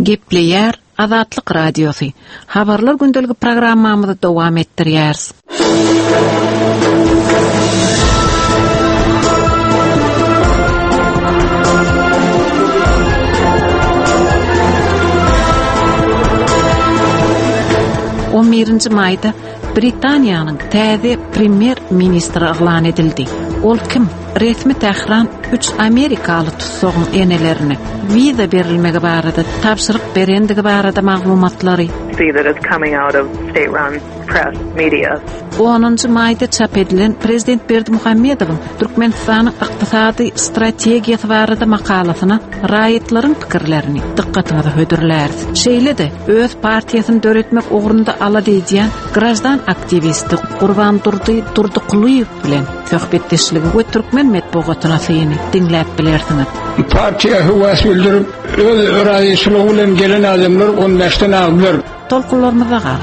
Gepleyer Azatlyk Radiosu. Habarlar gündeligi programmamyzy dowam etdirýäris. O 1 mayda Britaniýanyň täze premier ministri elan edildi. Ol kim? Resmi Tehran 3 Amerikalı tutsagyň enelerini viza berilmegi barada tapşyryk berendigi barada maglumatlary that is coming out of state-run press media. 10 mayda çap edilen Prezident Berdimuhammedowyň Türkmenistanyň ykdysady strategiýasy barada makalasyna raýatlaryň pikirlerini dikkatiňizi hödürler. Şeýle-de öz partiýasyny döretmek ugrunda ala diýen grajdan aktivisti Gurban Durduquluýew bilen söhbetdeşligi we Türkmen medeniýetyna syny dinläp bilersiňiz. Partiýa höwes bildirip öz raýasylygy bilen gelen adamlar onu näşden aldylar. Tolkunlarymyza gar.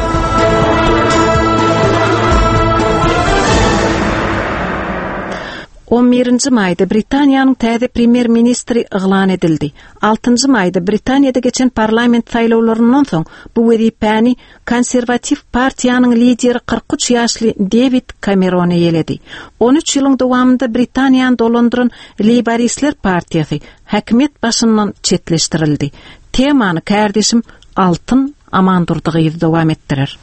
11 mayda Britaniýanyň täze premier ministri elan edildi. 6 mayda Britaniýada geçen parlament saýlawlaryndan soň bu wezipäni konservativ partiýanyň lideri 43 ýaşly David Cameron ýeledi. 13 ýylyň dowamında Britaniýany dolandyran Labouristler partiýasy häkimet başyndan çetleşdirildi. Temany kärdeşim Altyn Amandurdygy dowam etdirer.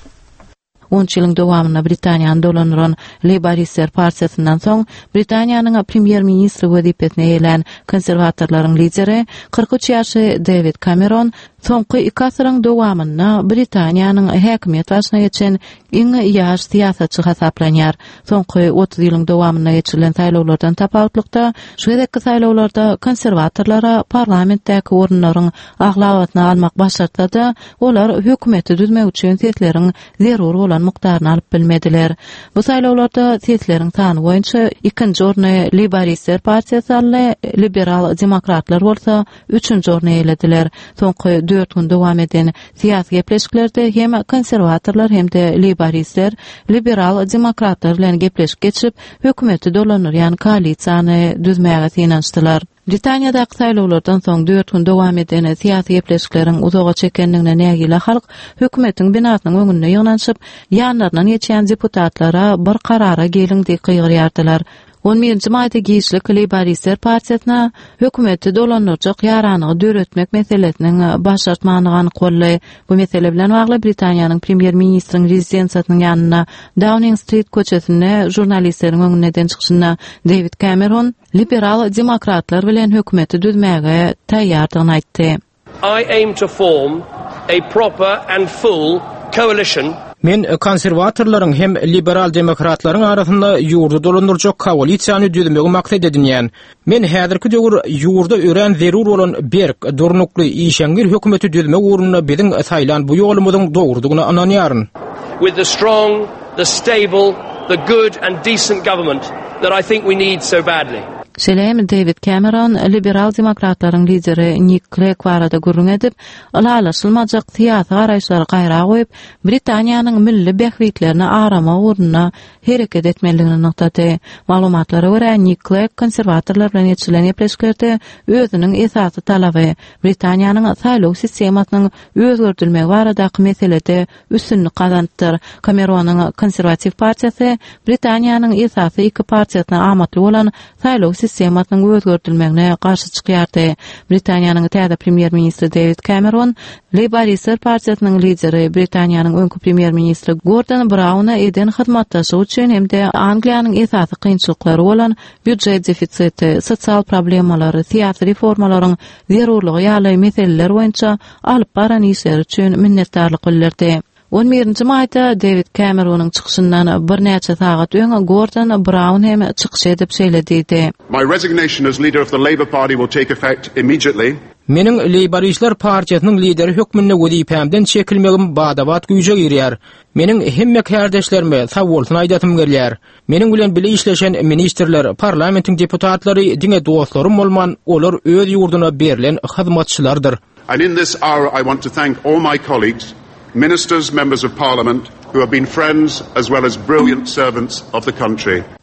10 ýylyň dowamyna Britaniýany dolandyran Labouristler partiýasyndan soň Britaniýanyň premier ministri wezipetine ýelen konserwatorlaryň lideri 43 ýaşly David Cameron soňky 2 asyryň dowamyna Britaniýanyň häkimet başyna geçen iň ýaş siýasatçy hasaplanýar. Soňky 30 ýylyň dowamyna geçirilen saýlawlardan tapawutlykda şu edeki saýlawlarda konserwatorlara parlamentdäki orunlaryň aglawatyny almak başarsa da olar hökümeti düzmek üçin sesleriň zerur bolan mukdaryny alyp bilmediler. Bu saýlawlarda sesleriň sany boýunça 2-nji orny Labouristler partiýasy aldy, liberal demokratlar bolsa 3-nji orny elediler. Soňky 4 gün dowam eden siýasy gepleşiklerde hem konserwatorlar hem de Labouristler liberal demokratlar bilen gepleşip geçip hökümeti dolanýan koalisiýany düzmäge synançdylar. Britaniýadaky saýlawlardan soň 4 gün dowam eden siýasy gepleşikleriň uzaga çekendigine nägile halk hökümetiň binasynyň öňünde ýygnanyşyp ýanlaryndan geçen deputatlara bir karara gelindi gyýrýardylar. 11 mayda giýişlik Labouristler partiýasyna hökümeti dolanyrjak ýaranygy döretmek meselesiniň başartmanyny gollaý. Bu mesele bilen bagly Britaniýanyň premier ministriň rezidensiýasynyň ýanyna Downing Street köçesine jurnalistleriň öňünden çykyşyna David Cameron liberal demokratlar bilen hökümeti düzmäge taýýardygyny aýtdy. I aim to form a proper and full coalition. Men konserwatorlaryň hem liberal demokratlaryň arasynda ýurdu dolandyrjak koalisiýany düzmegi maksat edinýän. Men häzirki döwür ýurda ören zerur bolan berk, durnukly işeňgir hökümeti düzmek ugrunda biziň saýlan bu ýolumyzyň dogrudygyny ananýaryn. With the strong, the stable, the good and decent government that I think we need so badly. Şeýle David Cameron liberal demokratlaryň lideri Nick Clegg barada gurrun edip, alalaşylmajak siýasy garaýşlary gaýra goýup, Britaniýanyň milli bähwitlerini arama uruna hereket etmeligini noktaty. Maglumatlara görä Nick Clegg konserwatorlar bilen geçirilen ýepleşiklerde özüniň esasy talaby Britaniýanyň saýlaw sistemasynyň özgörtülmegi baradaky meselede üstünlük kazandyr. Cameronyň konservativ partiýasy Britaniýanyň esasy iki partiýasyna amatly bolan saýlaw sistemasynyň özgörtülmegine garşy çykýardy. Britaniýanyň täze premier ministri David Cameron, Labouristler partiýasynyň lideri Britaniýanyň öňkü premier ministri Gordon Brown'a eden hyzmatdaşy üçin hem de Angliýanyň esasy kynçylyklary bolan büdjet defisiti, sosial problemalary, siýasy reformalaryň zerurlygy ýaly meseleler boýunça alyp baran işler üçin minnetdarlyk bildirdi. 11 mayda David Cameron'un çykyşyndan bir näçe sagat öňe Gordon Brown hem çykyş edip şeýlediydi. My resignation as leader of the Labour Party will take effect immediately. Meniň Labouristler partiýasynyň lideri hökmünde wezipämden çekilmegim badawat güýje girýär. Meniň hemme kardeşlerime sag bolsun aýdasym gelýär. Meniň bilen bile işleşen ministrler, parlamentiň deputatlary diňe dostlarym bolman, olar öz ýurduna berilen hyzmatçylardyr. And in this hour I want to thank all my colleagues, ministers, members of parliament, who have been friends as well as brilliant servants of the country.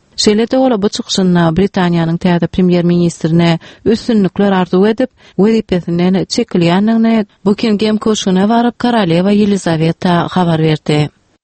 Şeýle-de ola bu çykyşyna Britaniýanyň täze premier ministrine üstünlikler arzu edip, wezipesinden çekilýändigine Buckingham köşküne baryp Karalewa Elizaveta habar berdi.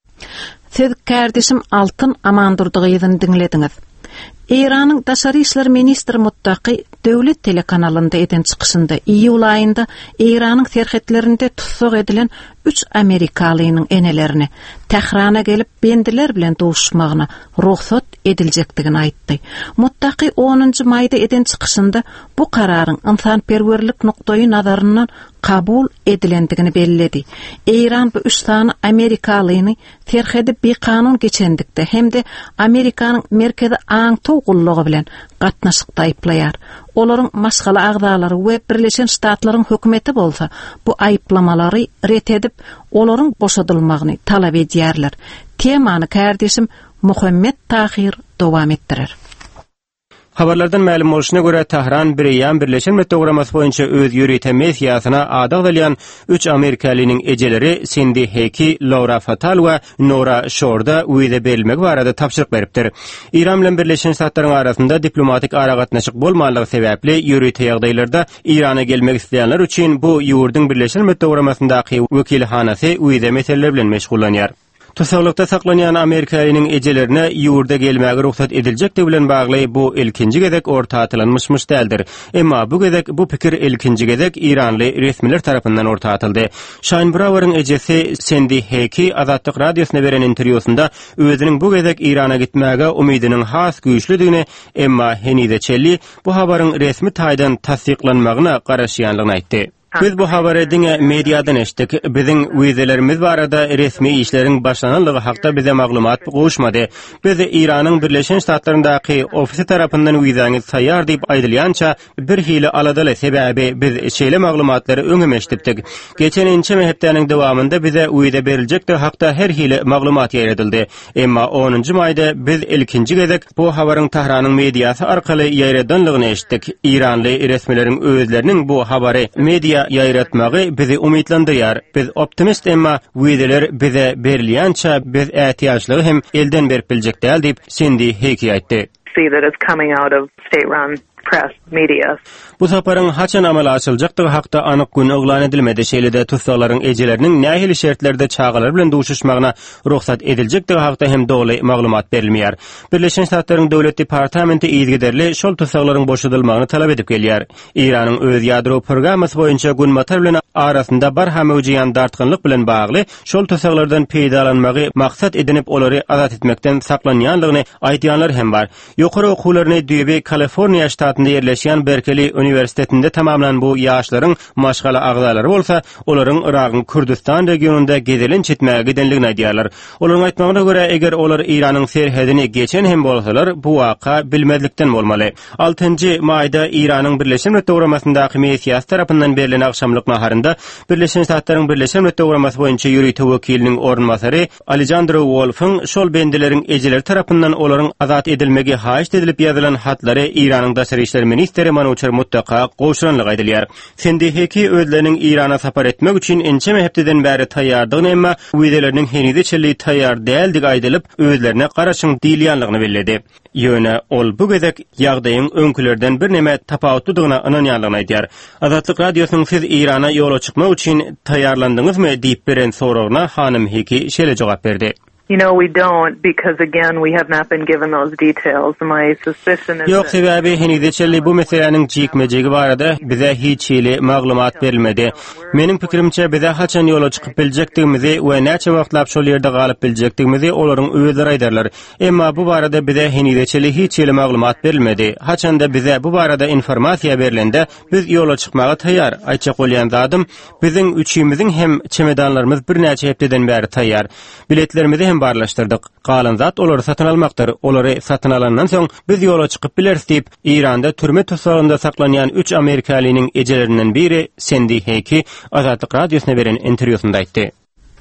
Siz kardeşim Altın Amandurdygyny dinlediňiz. İran'ın Daşary işler ministri Muttaqi döwlet telekanalynda eden çykyşynda iýul aýynda İran'ın serhetlerinde tutsak edilen 3 Amerikalynyň enelerini Tehrana gelip bendiler bilen duşmagyna ruhsat ediljekdigini aýtdy. Muttaqi 10 maýda eden çykyşynda bu kararyň insanperwerlik nukdaýy nazaryndan kabul edilendigini bellädi. İran bu 3 sany Amerikalyny serhedi bekanun geçendikde hemde Amerikanyň merkezi aňtowgullugy bilen gatnaşykda aýplaýar. Olaryň maşgala agdalary we Birleşen Ştatlaryň hökümeti bolsa bu aýplamalary ret edip olaryň boşadylmagyny talap edýärler. Temany kardeşim Muhammed Tahir dowam etdirer. Habarlardan ma'lum bolşuna göre Tahran Birleýän Birleşen Milletler Programmasy boýunça öz ýöretme siýasatyna adaglayan 3 Amerikalynyň ejeleri Cindy Heki, Laura Fatal we Nora Shorda öýde berilmek barada tapşyryk beripdir. İran bilen Birleşen Ştatlaryň arasynda diplomatik aragatnaşyk bolmanlygy sebäpli ýöretme ýagdaýlarda Irana gelmek isleýänler üçin bu ýurduň Birleşen Milletler Programmasyndaky wekilhanasy öýde meseleler bilen meşgullanýar. Tusaklykda saklanýan Amerikalynyň ejelerine ýurda gelmäge ruhsat ediljekdi bilen bagly bu ilkinji gezek ortaatlanmışmyş däldir. Emma bu gezek bu pikir ilkinji gezek İranly resmiler tarapyndan ortaatyldy. Shane Brower'ın ejesi Cindy Heki Azatlyk radiosyna beren interwýusynda özüniň bu gezek Irana gitmäge umydynyň has güýçlüdigini, emma henide çelli bu habaryň resmi taýdan tasdiklanmagyna garaşýanlygyny aýtdy. Biz bu habary diňe mediadan eşitdik. Biziň wezerlerimiz barada resmi işleriň başlananlygy hakda bize maglumat goşmady. Biz İranyň Birleşen Ştatlaryndaky ofisi tarapyndan wezerňiz taýýar diýip aýdylýança bir hili aladaly sebäbi biz şeýle maglumatlary öňüme eşitdik. Geçençe mehepdeniň dowamında bize weze beriljekdi hakda her hili maglumat ýaýradyldy. Emma 10 maýda biz ilkinji gezek bu habaryň Tahranyň mediasy arkaly ýaýradanlygyny eşitdik. İranly resmileriň özleriniň bu habary media ýaýratmagy bizi umytlandyrýar. Biz optimist emma wedeler bize berilýänçä biz ätiýaçlygy hem elden berip biljek däl diýip Cindy Heki aýtdy. See that it's coming out of state-run press media. Bu saparyň haçan amala açyljakdygy hakda anyk gün oglan edilmedi. Şeýle-de tutsaklaryň ejeleriniň nähili şertlerde çağalar bilen duşuşmagyna ruhsat ediljekdigi hakda hem dogly maglumat berilmeýär. Birleşen Ştatlaryň döwlet departamenti ýygyderli şol tutsaklaryň boşadylmagyny talap edip gelýär. İranyň öz ýadro programmasy boýunça gün matar bilen arasynda barham öwjiýän dartgynlyk bilen bagly şol tutsaklardan peýdalanmagy maksat edinip olary azat etmekden saklanýanlygyny aýdýanlar hem bar. Ýokary okuwlaryny Düýbe Kaliforniýa ştatynda ýerleşýän Berkeley Üniversitetinde tamamlanan bu ýaşlaryň maşgala agdalary bolsa, olaryň Iragyň Kürdistan regionunda gezelen çetmäge gidenligini aýdýarlar. Olaryň aýtmagyna görä, eger olar Iranyň serhedini geçen hem bolsalar, bu waka bilmezlikden bolmaly. 6 maýda Iranyň Birleşen Milletler Programmasyndaky mesiýas tarapyndan berilen akşamlyk naharynda Birleşen Ştatlaryň Birleşen Milletler Programmasy boýunça ýöretme wekiliniň ornmasary Alejandro Wolf'yň şol bendileriň ejeler tarapyndan olaryň azat edilmegi haýyş edilip ýazylan hatlary Iranyň Daşary işler ministri Manucher Muttaka goşuranlyk aýdylýar. Cindy Heki özleriniň Irana sapar etmek üçin ençe mehepdeden bäri taýýardygyny emma wedeleriniň henide çelli taýýar däldik aýdylyp özlerine garaşyň diýilýänligini belledi. Ýöne ol bu gezek ýagdaýyň öňkülerden bir neme tapawutdygyna inanýanlygyny aýdýar. Azatlyk radiosynyň siz Irana ýola çykmak üçin taýýarlandyňyzmy diýip beren soragyna hanym Heki şeýle jogap berdi. You know, we don't, because again, we have not been given those details. My suspicion is Yok sebebi henide çelli bu meseleniň jikmejegi barada bize hiç hili maglumat berilmedi. Mening pikirimçe bize haçan yola çykyp biljekdigimizi we näçe wagtlap şol ýerde galyp biljekdigimizi olaryň öýleri aýdarlar. Emma bu barada bize henide çelli hiç hili maglumat berilmedi. Haçan da bize bu barada informasiýa berilende biz yola çykmaga taýýar. Aýtjak bolýan zadym, biziň üçümiziň hem çemedanlarymız bir näçe hepdeden bäri taýýar. Biletlerimizi barlaşdyrdyk. Galan zat olary satyn almakdyr. Olary satyn alandan soň biz ýola çykyp bileriz diýip Iranda türme tutsagynda saklanýan 3 Amerikalynyň ejelerinden biri Cindy Heki Azatlyk radiosyna beren interwýusynda aýtdy.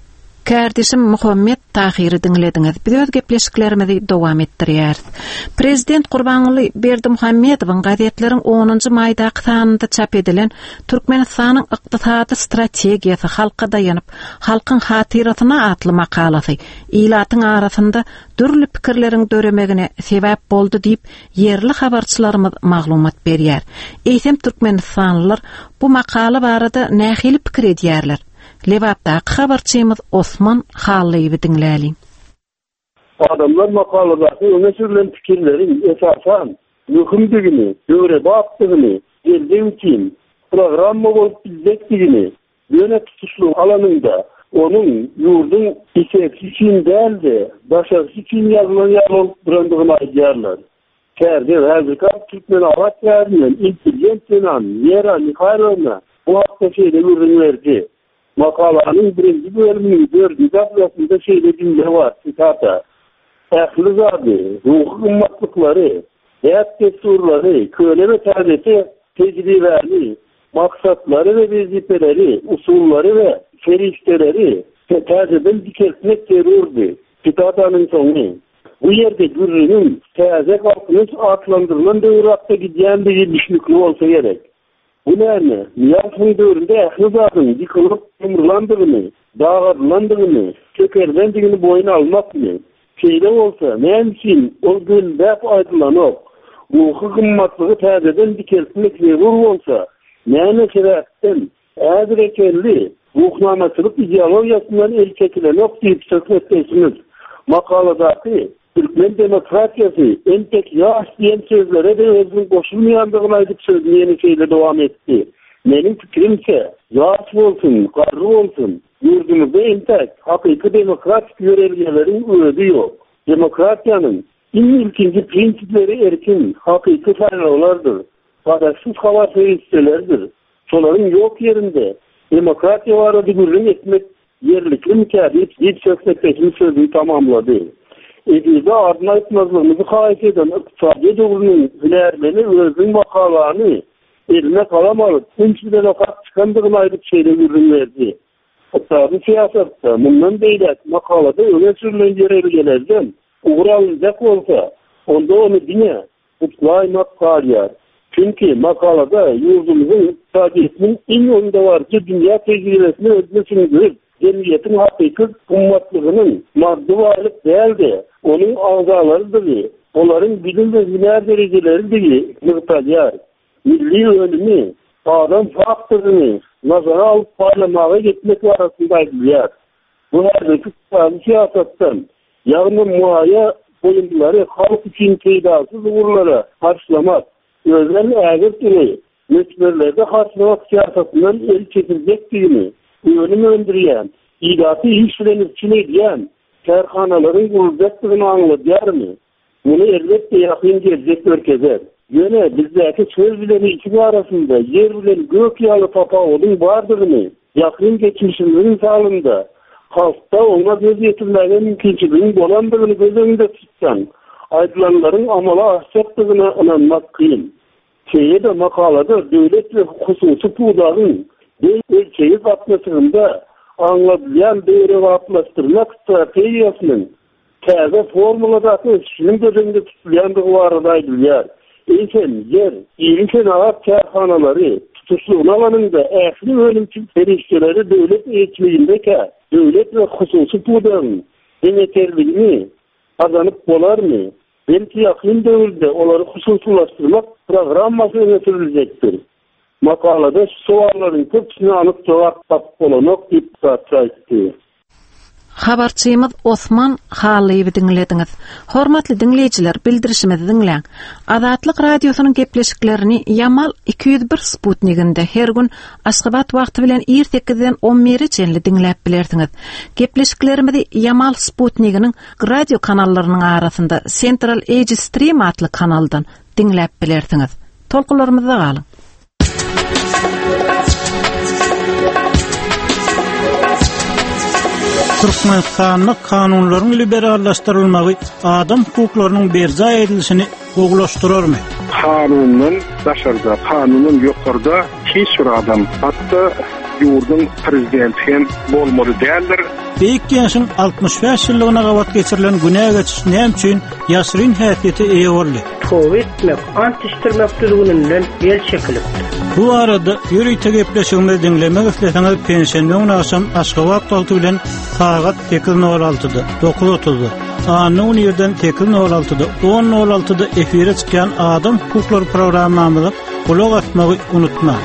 Kardeşim Muhammed Tahir'i dinlediňiz. Biz öz gepleşiklerimizi dowam etdirýär. Prezident Gurbanuly Berdimuhammedowyň gazetleriň 10-njy maýdaky sanynda çap edilen Türkmenistanyň ykdysady strategiýasy halka daýanyp, halkyň hatiratyna atly makalasy ilatyň arasynda dürli pikirleriň döremegine sebäp boldy diýip yerli habarçylarymyz maglumat berýär. Eýsem türkmenistanlylar bu makala barada nähili pikir edýärler. Lewapdaky habarçymyz Osman Hallyýewi dinläli. Adamlar makaladaky öňe sürülen pikirlerin esasan möhümdigini, döwre bapdygyny, geldiň üçin programma bolup bizekdigini, ýöne tutuşly alanynda onun ýurdun isesi üçin däldi, başarysy üçin ýazylan durandygyny aýdýarlar. Kärde häzirki Türkmen awatlarynyň intelligentligiň Yera Mikhailowna bu hakda şeýle görünýärdi. Makalanyň birinji bölümini 4-nji abzasynda şeýle diýilýär bar. Sitata: "Ähli zady, ruhy gymmatlyklary, häýat desturlary, köle we täzeti, tejribeli, maksatlary we wezipeleri, usullary we ferişteleri täzeden dikeltmek zerurdy." Sitataның soňy. Bu ýerde gürrüň täze galkyny atlandyrılan döwrakda gidýändigi düşünikli bolsa gerek. Bu näme? Ýaşyň döwründe ähli zadyň ýykylyp ýumurlandygyny, dağarlandygyny, çökerlendigini boýuna almakmy? Şeýle bolsa, näme üçin ol gündäp aýdylanyp, ruhy gymmatlygy täzeden dikeltmek zerur bolsa, näme sebäpden ädirekelli ruhnamaçylyk ideologiýasyndan el çekilenok diýip söhbetleşimiz. Makaladaky Türkmen demokratiýasy entek ýaş diýen sözlere de özüň goşulmaýandygyny aýdyp sözleýän şeýle dowam etdi. Meniň pikirimçe, ýaş bolsun, garry bolsun, ýurdumyzda entek hakyky demokratik ýörelgeleriň öýdi ýok. Demokratiýanyň ilkinji prinsipleri erkin, hakyky saýlawlardyr. Gadaşsyz habar feriştelerdir. Şolaryň ýok ýerinde demokratiýa barada gürrüň etmek yerlikli mükâdip diýip söhbetleşimi sözünü tamamlady. Edilde ardyna aýtmazlygymyzy haýat eden ykdysady döwrüniň bilermeni özüň makalany eline kalam alyp, üçüncüden okat çykandygyny aýdyp şeýle görünýärdi. Ykdysady siýasatda mundan beýlek makalada öňe sürülen ýerelgelerden ugralacak bolsa, onda onu diňe utlaýmak garýar. Çünki makalada ýurdumyzyň ykdysadynyň iň ýolunda barky dünýä tejribesini özleşdirýär. Cemiyetiň hakyky gymmatlygynyň maddi varlyk däldi, onuň agzalarydyr. Olaryň bilim we hüner derejeleri nyktalýar. Milli önümi, adam faktoryny nazara alyp parlamaga getmek barasynda aýdylýar. Bu häzirki siýasatdan ýagny muaýa boýundylary halk üçin peýdasyz urlara karşylamak, özüň ägirtiri, meselelerinde karşylamak siýasatyndan el çekilmekdigini önüme öndürýän, ilaty işlenipçilik edýän kärhanalaryň gurulmakdygyny anladýarmy? Muny elbetde ýakyn gelecek örkezer. Ýöne bizdäki söz bilen iki arasynda yer bilen gök ýaly tapawudyň bardygyny, ýakyn geçmişimiň salynda halkda ona göz ýetirmägen mümkinçiligiň bolandygyny göz öňünde tutsan, aýdylanlaryň amala aşjakdygyna inanmak kyn. Şeýle makalada döwlet we hususy pudagyň ölçeği atmasında anlatılan değeri atlaştırmak stratejiýasynyň täze formuladaky işiniň gözünde tutulýandygy barada aýdylýar. Eýsen yer, ýeňsen agat kärhanalary tutuşlygyň alanynda ähli ölümçil ferişteleri döwlet eýitmegindeki döwlet we hususy pudagyň deňeterligini azanyp bolarmy? Belki ýakyn döwürde olary hususlaşdyrmak programmasy öňe makalada sowallaryň köpüsine anyp jogap tapyp bolanok diýip aýtdy. Habarçymyz Osman Hallyýewi dinlediňiz. Hormatly dinleýijiler, bildirişimizi dinleň. Azatlyk radiosynyň gepleşiklerini Yamal 201 Sputniginde her gün Aşgabat wagty bilen 8-den 11-çenli dinläp bilersiňiz. Gepleşiklerimizi Yamal Sputniginiň radio kanallarynyň arasynda Central Asia Stream atly kanaldan dinläp bilersiňiz. Tolkularymyzda galyň. Türkmenistanlyk kanunlaryň liberallaşdyrylmagy adam hukuklarynyň berza edilişini goglaşdyrarmy? Kanunun başarda, kanunun ýokarda hiç bir adam, hatta yurdun prezidenti hem bolmaly däldir. Beýik Gençiň 65 ýyllygyna gawat geçirilen günä geçiş näme üçin ýaşyryn häsiýeti eýe boldy? Covid-19 antiştirmek düzgününden el çekilipdi. Bu arada ýürüýte gepleşigimizi dinlemek isleseňiz pensiýadan aşam Aşgabat dolty bilen sagat 8:06-da 9:30-da Anyň ýerden 8:06-da 10:06-da efire çykan Adam Hukuklary programmamyzy kulak asmagy unutma.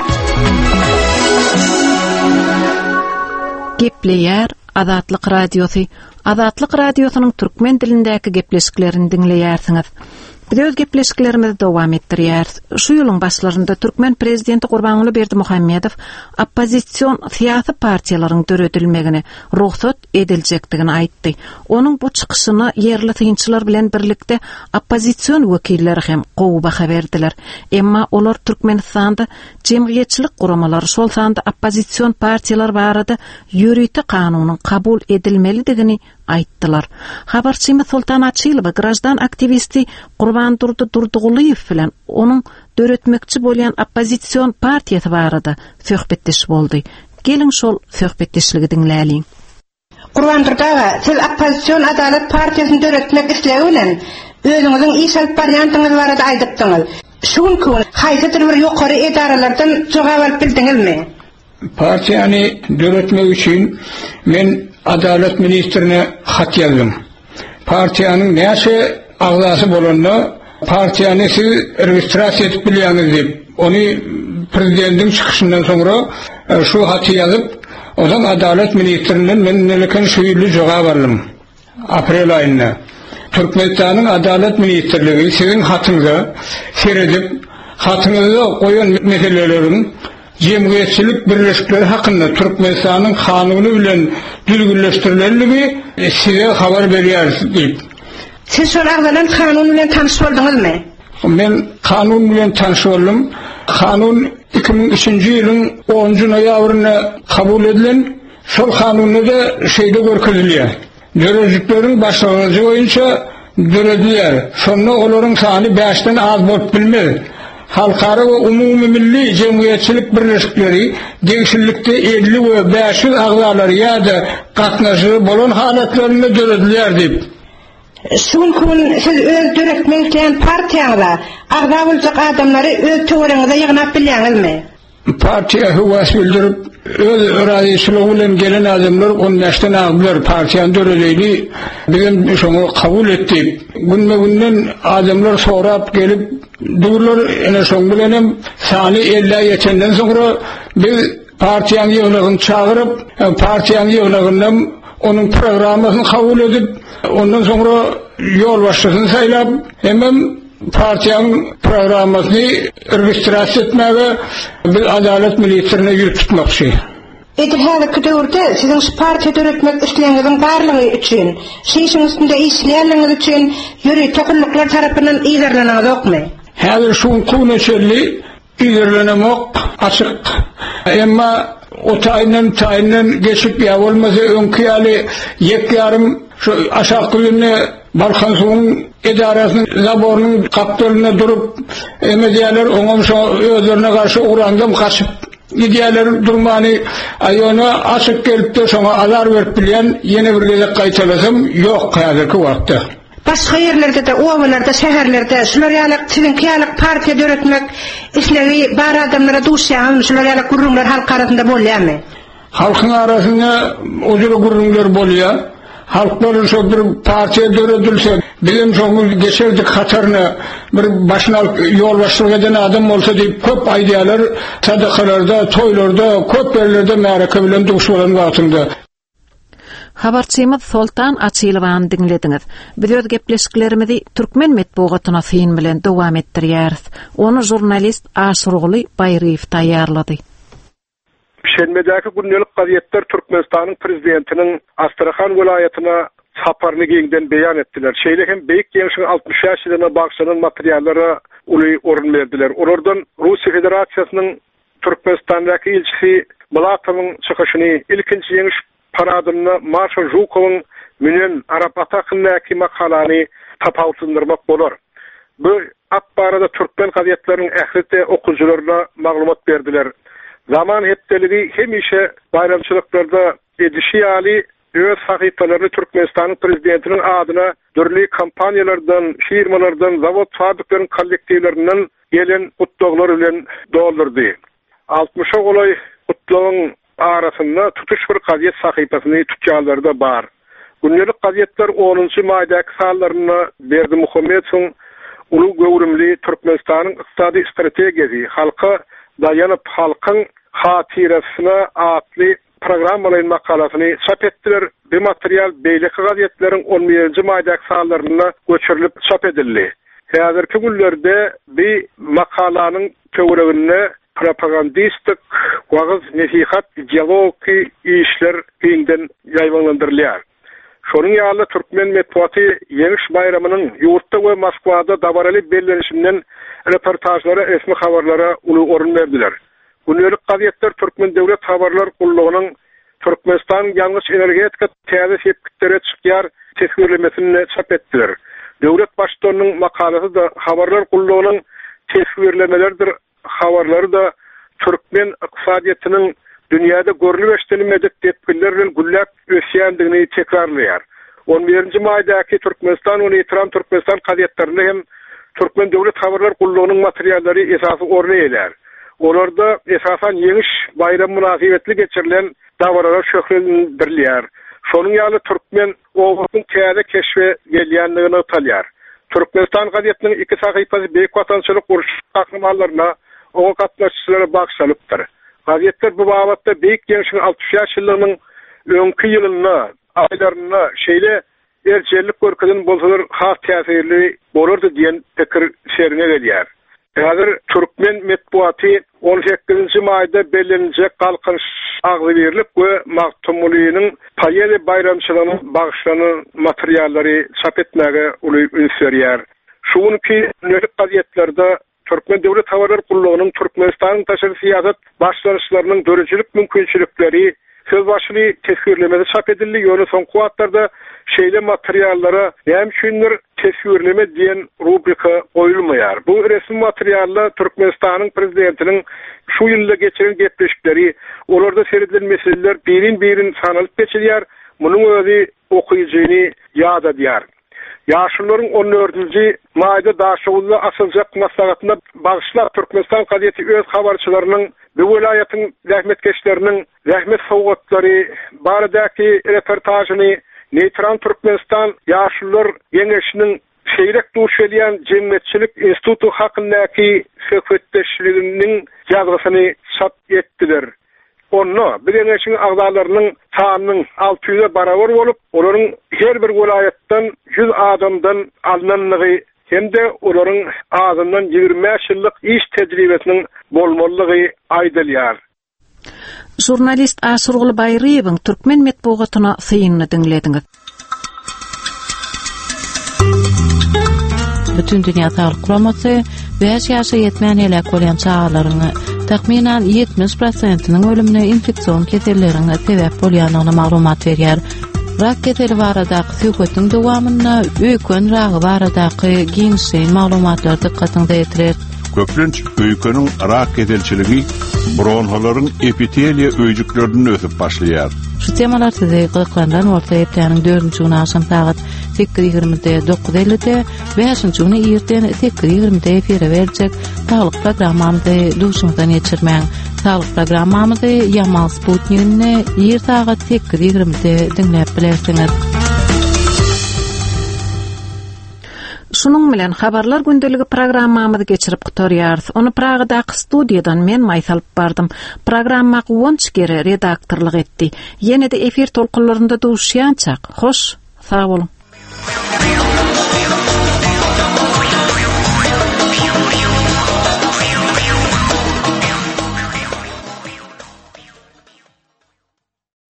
Gepleýär Azatlyk Radiosu. Azatlyk Radiosynyň türkmen dilindäki gepleşiklerini dinleýärsiňiz. Biz öz gepleşiklerimizi dowam etdirýäris. Şu ýylyň başlarynda Türkmen prezidenti Gurbanuly Berdimuhammedow oppozisiýon syýasy partiýalaryň döredilmegini ruhsat ediljekdigini aýtdy. Onuň bu çykyşyny ýerli tynçylar bilen birlikde oppozisiýon wekilleri hem gowy baha berdiler. Emma olar Türkmenistanda jemgyýetçilik guramalary şol sanda oppozisiýon partiýalar barada ýürüýte kanunyň kabul edilmelidigini aýtdylar. Habarçymy Sultan Açylow grajdan aktivisti Gurban Durduguliýew bilen onuň döretmekçi bolýan oppozisiýon partiýasy barada söhbetdeş boldy. Gelin şol söhbetdeşligi dinläliň. Gurban Durduga, siz oppozisiýon Adalet partiýasyny döretmek islegilen özüňiziň iş alyp barýandyňyz barada aýdypdyňyz. Şuňky haýsydyr bir ýokary edaralardan jogap alyp bildiňizmi? Partiýany döretmek üçin men Adalet ministrine hat ýazdym. Partiýanyň näçe agzasy bolanda partiýany siz registrasiýa edip bilýäňiz diýip, ony prezidentiň çykyşyndan soňra şu haty ýazyp, odan Adalet ministrinden men nelekin şeýle jogap aldym. Aprel aýynda Türkmenistanyň Adalet ministrligi sizin hatyňyza seredip, hatyňyzda goýan meselelerin jemgyýetçilik birleşikleri hakynda Türkmenistanyň kanuny bilen düzgünleşdirilmeli size habar berýär diýip. Siz şol agzalan kanun bilen tanış boldyňyzmy? Men kanun bilen tanış boldum. Kanun 2003-nji ýylyň 10-njy noýabryna kabul edilen, şol kanunda da şeýle görkezilýär. Dörejikleriň başlanýagy boýunça döredilýär. Şonda olaryň sany 5-den az bolup bilmedi. Halkara ve umumi milli cemiyetçilik birleşikleri gençlikte 50 ve 500 agzaları ya da katnaşı bolan halatlarını döredilýär diýip. Şuňkun siz öz döretmekden partiýaňyza agza boljak adamlary öz töwereňize ýygnap bilýäňizmi? Partiýa höwes bildirip öz öraýyçylygy bilen gelen adamlar 15-den aglar partiýany döredildi. Bizim şoňa kabul etdik. Günme-günden adamlar sorap gelip durlar ene şoň bilen hem sany 50 ýetenden soňra biz partiýany ýygynyny çagyryp, partiýany ýygynyny onuň programmasyny kabul edip, ondan soňra ýol başçysyny saýlap, hemem partiýanyň programmasyny registrasiýa etmäge bir Adalet ministrine ýürütmekçi. Häzirki döwürde siziň partiýa döretmek isleýäňiziň barlygy üçin, şeýşiň üstünde işleýänligiňiz üçin ýürüýte gulluklar tarapyndan ýerleneňiz okmy? Häzir şu kuneçeli ýerlenemek açyk. Emma o taýynan geçip ýa bolmasa öňki ýaly 2,5 şu aşağı ýönne Balkan suwunyň edarasynyň laborynyň kapdalyna durup emediýärler oňam şu özlerine garşy urandym kaçyp gidiýärler durmany aýona açyk gelipdi şoňa azar berip bilýän ýene bir gezek gaýtalasam ýok häzirki wagtda. Başga ýerlerde de, owalarda, şäherlerde şular ýalyk sizinki ýalyk partiýa döretmek islegi bar adamlara duşýan, şular ýalyk gurrunlar halk arasynda bolýarmy? Halkyň arasynda ojur gurrunlar bolýar. Halklar şu bir partiýa döredilse, bilim şoňy geçerdik hataryna bir başyna ýol başlyk eden adam bolsa diýip köp aýdýarlar, sadakalarda, toýlarda, köp ýerlerde märeke bilen duşulan wagtynda. Habarçymyz Sultan Açylowyny dinlediňiz. Biz öz gepleşiklerimizi türkmen medeniýetyna syn bilen dowam etdirýäris. Onu jurnalist Aşurguly Baýryew taýýarlady. Şenmedäki gündelik gazetler Türkmenistanyň prezidentiniň Astrahan welaýatyna saparyny giňden beýan etdiler. Şeýle hem Beýik Gençiň 60 ýaşyna bagşlanan materiallary uly orun berdiler. Orardan Russiýa Federasiýasynyň Türkmenistandaky elçisi Bulatowyň çykyşyny ilkinji ýeňiş paradyny Marsha Zhukowyň münen Arap atakyndaky makalany tapawtundyrmak bolar. Bu akbarada Türkmen gazetleriniň ähli okujylaryna maglumat berdiler. Zaman hepdeligi hemişe bayramçılıklarda edişiyali öz sahipalarını Türkmenistan'ın prezidentinin adına dörlü kampanyalardan, firmalardan, zavod fabriklerin kollektivlerinden gelen kutluqlar bilen doldurdu. 60'a olay kutluğun arasında tutuş bir gazet sahipasını tutacakları da var. Günlük gazetler 10. maydaki sallarına Berdi Muhammed'in ulu göwrümli Türkmenistan'ın iqtisadi stratejisi halka dayanıp halkın hatirasına atlı programmalayın makalasını çap ettiler. Bu materyal beyleki gazetlerin 11. maydaki sallarına göçürülüp çap edildi. Hazırki günlerde bir makalanın töwregine propagandistik wagız nesihat ideologi işler kıyından yayvanlandırılıyor. Şonun ýaly Türkmen metbuaty Ýeňiş bayramynyň ýurtda we Moskwada dabarly bellenişinden reportajlara, esmi habarlara uly orun berdiler. Günlük gazetler Türkmen Döwlet Habarlar Gullugynyň Türkmenistan ýalňyş energetika täze sepkitlere çykýar tesbirlemesini çap etdiler. Döwlet başlygynyň makalasy da Habarlar Gullugynyň tesbirlemelerdir. Habarlary da Türkmen ykdysadyýatynyň dünyada görülüp eşlenmedik tepkilerle güllap ösýändigini tekrarlaýar. 11. maýdaky Türkmenistan we Neytran Türkmenistan gazetlerinde hem Türkmen Döwlet Habarlar Gullugynyň materiallary esasy orny eler. Olarda esasan Ýeňiş bayram münasibetli geçirilen dawarlar şöhretlendirilýär. Şonuň ýaly Türkmen owasyň täze keşfe gelýändigini atalýar. Türkmenistan gazetiniň 2 sahypasy beýik watançylyk uruş kahramanlaryna o gatnaşçylara bagşalypdyr. Gazetler bu babatda beýik ýeňişiň 60 ýaşlygynyň öňkü ýylyna, aýlaryna şeýle erçellik görkezden bolsalar has täsirli bolardy diýen pikir şerine gelýär. Häzir Türkmen metbuaty 18. maýda bellenjek galkynç agzy berilip we magtumlygynyň paýely bayramçylygyna bagşlanan materiallary çap etmäge uly ünsürýär. Şuňky nöret gazetlerde Türkmen Döwlet Habarlar Gullugynyň Türkmenistan'ın taşary siýasat başlanışlarynyň dörüjülük mümkinçilikleri söz başly tesbirlemede çap edildi. Ýöne soňky wagtlarda şeýle materiallara näme üçindir tesbirleme diýen rubrika goýulmaýar. Bu resmi materiallar Türkmenistan'ın prezidentiniň şu ýylda geçiren gepleşikleri, olarda serilen meseleler birin sanalyp geçilýär. Munyň özi okuýjyny ýad edýär. Ýaşyllaryň 14. maýda daşawly asyljak maslahatyna bagşlap Türkmenistan gazeti öz habarçylarynyň bu welaýatyň rahmetkeşleriniň rahmet sowgatlary baradaky reportajyny Neytran Türkmenistan ýaşyllar ýeňeşiniň şeýrek duş edýän Jemgyýetçilik institutu hakyndaky söhbetdeşliginiň ýazgysyny çap etdiler. Onu bir ýeňeşiň agdalarynyň sanynyň 600'e barabar bolup, olaryň her bir welaýatdan 100 adamdan alnanlygy hem-de olaryň ağzyndan 25 ýyllyk iş tejribesiniň bolmalygy aýdylýar. Jurnalist Asurgul Bayryýewiň Türkmen metbuatyna syýyny dinlediňiz. Bütün dünýä sağlyk kuramasy 5 ýaşa ýetmän elek bolan çağalaryny taxminan 70%-iniň ölümine infeksion kesellerine sebep bolýanyny maglumat berýär. Rak keseli baradaky söhbetiň dowamyna öýkön ragy baradaky giňişli maglumatlar dikkatiniňi ýetirer. Köplenç öýkeniň rak keselçiligi bronhalaryň epiteliýa öýjüklerinden ösüp başlaýar. Şu temalar size gıklandan orta epteniň 4-nji güni akşam saat 8:20-de 9:50-de we 5-nji güni erten 8:20-de efire berjek sağlyk programmamyzdy duşuňdan geçirmäň. Sağlyk programmamyzdy Yamal Sputnik'ne ýer saat 8:20-de dinläp bilersiňiz. Şunun bilen habarlar gündeligi programmamyzy geçirip gutarýarys. Onu Pragadaky studiýadan men maýsalyp bardym. Programma Wonçgere redaktorlyk etdi. Ýene-de efir tolkunlarynda duşýançak. Hoş, sag bolun.